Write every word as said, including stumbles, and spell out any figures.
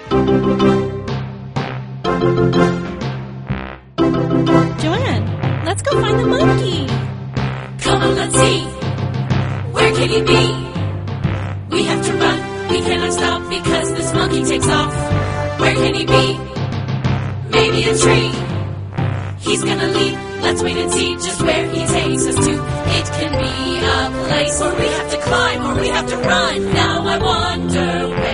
Joanne, let's go find the monkey. Come on, let's see. Where can he be? We have to run. We cannot stop because this monkey takes off. Where can he be? Maybe a tree. He's gonna leap. Let's wait and see just where he takes us to. It can be a place where we have to climb or we have to run. Now I wonder where